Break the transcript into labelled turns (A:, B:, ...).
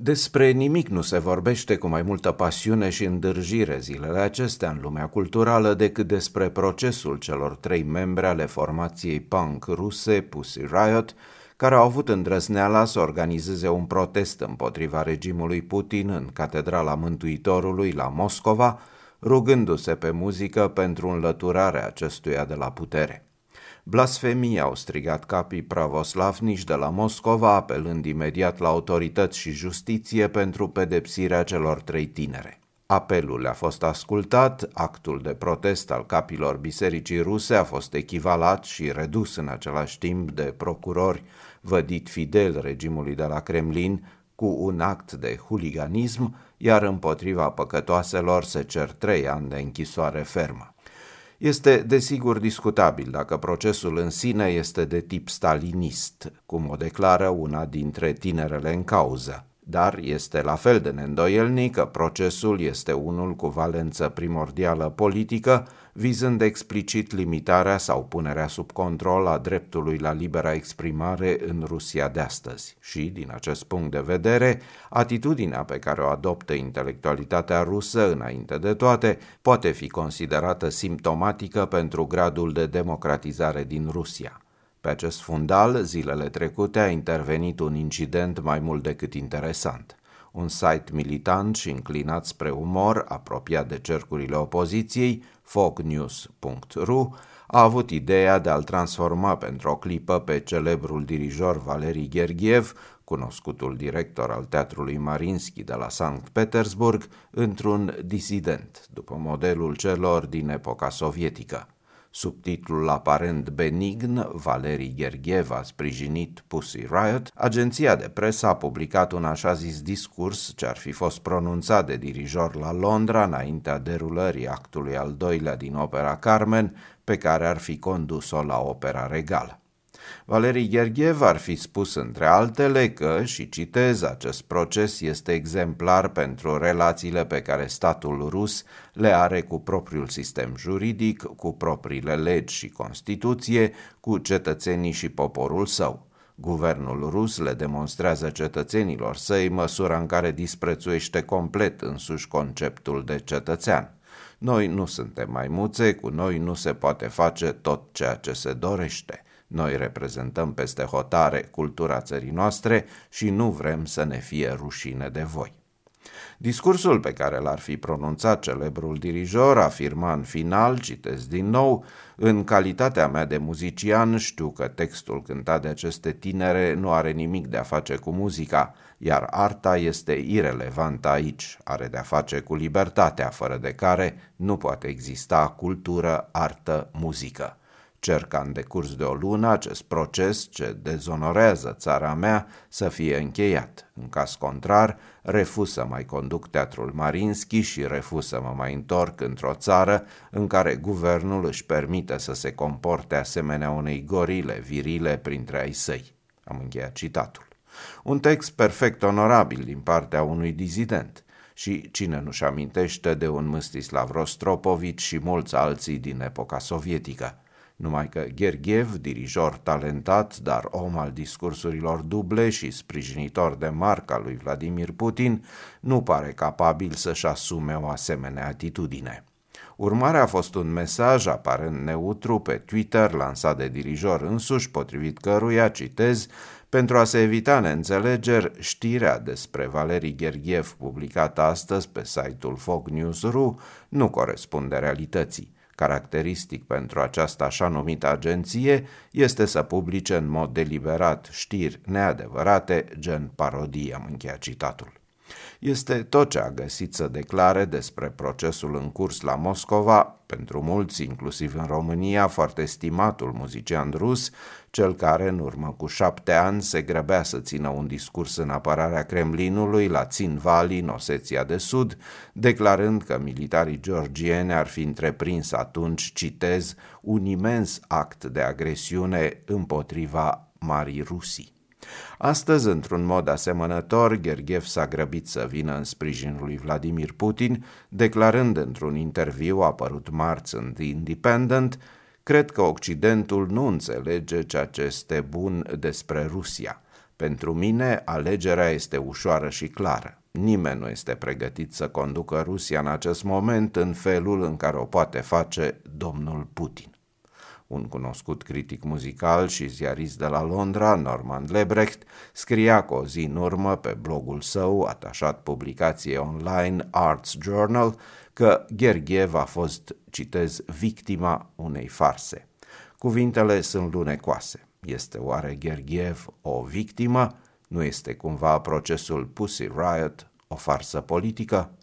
A: Despre nimic nu se vorbește cu mai multă pasiune și îndârjire zilele acestea în lumea culturală decât despre procesul celor 3 membri ale formației punk ruse Pussy Riot, care au avut îndrăzneala să organizeze un protest împotriva regimului Putin în Catedrala Mântuitorului la Moscova, rugându-se pe muzică pentru înlăturarea acestuia de la putere. Blasfemii, au strigat capii pravoslavnici de la Moscova, apelând imediat la autorități și justiție pentru pedepsirea celor 3 tinere. Apelul le-a fost ascultat, actul de protest al capilor bisericii ruse a fost echivalat și redus în același timp de procurori vădit fidel regimului de la Kremlin cu un act de huliganism, iar împotriva păcătoaselor se cer 3 ani de închisoare fermă. Este desigur discutabil dacă procesul în sine este de tip stalinist, cum o declară una dintre tinerele în cauză, dar este la fel de neîndoielnic că procesul este unul cu valență primordială politică, vizând explicit limitarea sau punerea sub control a dreptului la libera exprimare în Rusia de astăzi. Și, din acest punct de vedere, atitudinea pe care o adoptă intelectualitatea rusă, înainte de toate, poate fi considerată simptomatică pentru gradul de democratizare din Rusia. Pe acest fundal, zilele trecute a intervenit un incident mai mult decât interesant. Un site militant și înclinat spre umor, apropiat de cercurile opoziției, fognews.ru, a avut ideea de a-l transforma pentru o clipă pe celebrul dirijor Valeri Gergiev, cunoscutul director al Teatrului Mariinsky de la Sankt Petersburg, într-un disident, după modelul celor din epoca sovietică. Sub titlul aparent benign, Valeri Gergiev a sprijinit Pussy Riot, agenția de presă a publicat un așa zis discurs ce ar fi fost pronunțat de dirijor la Londra înaintea derulării actului al 2-lea din opera Carmen, pe care ar fi condus-o la Opera Regală. Valeri Gergiev ar fi spus între altele că, și citez, acest proces este exemplar pentru relațiile pe care statul rus le are cu propriul sistem juridic, cu propriile legi și Constituție, cu cetățenii și poporul său. Guvernul rus le demonstrează cetățenilor săi măsura în care disprețuiește complet însuși conceptul de cetățean. Noi nu suntem maimuțe, cu noi nu se poate face tot ceea ce se dorește. Noi reprezentăm peste hotare cultura țării noastre și nu vrem să ne fie rușine de voi. Discursul pe care l-ar fi pronunțat celebrul dirijor afirma în final, citez din nou, în calitatea mea de muzician știu că textul cântat de aceste tinere nu are nimic de a face cu muzica, iar arta este irelevantă aici, are de a face cu libertatea, fără de care nu poate exista cultură, artă, muzică. Cer ca în decurs de o lună acest proces ce dezonorează țara mea să fie încheiat. În caz contrar, refuz să mai conduc Teatrul Mariinsky și refuz să mă mai întorc într-o țară în care guvernul își permite să se comporte asemenea unei gorile virile printre ai săi. Am încheiat citatul. Un text perfect onorabil din partea unui dizident. Și cine nu-și amintește de un Mstislav Rostropovich și mulți alții din epoca sovietică. Numai că Gergiev, dirijor talentat, dar om al discursurilor duble și sprijinitor de marca lui Vladimir Putin, nu pare capabil să-și asume o asemenea atitudine. Urmarea a fost un mesaj aparent neutru pe Twitter lansat de dirijor însuși, potrivit căruia, citez, pentru a se evita neînțelegeri, știrea despre Valeri Gergiev publicată astăzi pe site-ul fognews.ru nu corespunde realității. Caracteristic pentru această așa numită agenție este să publice în mod deliberat știri neadevărate, gen parodie, am încheiat citatul. Este tot ce a găsit să declare despre procesul în curs la Moscova, pentru mulți, inclusiv în România, foarte stimatul muzician rus, cel care în urmă cu 7 ani se grăbea să țină un discurs în apărarea Kremlinului la Ținvali, în Oseția de Sud, declarând că militarii georgieni ar fi întreprins atunci, citez, un imens act de agresiune împotriva Marii Rusii. Astăzi, într-un mod asemănător, Gergiev s-a grăbit să vină în sprijinul lui Vladimir Putin, declarând într-un interviu apărut marți în The Independent, cred că Occidentul nu înțelege ceea ce este bun despre Rusia. Pentru mine, alegerea este ușoară și clară. Nimeni nu este pregătit să conducă Rusia în acest moment în felul în care o poate face domnul Putin. Un cunoscut critic muzical și ziarist de la Londra, Norman Lebrecht, scria cu o zi în urmă pe blogul său, atașat publicației online Arts Journal, că Gergiev a fost, citez, victima unei farse. Cuvintele sunt lunecoase. Este oare Gergiev o victimă? Nu este cumva procesul Pussy Riot o farsă politică?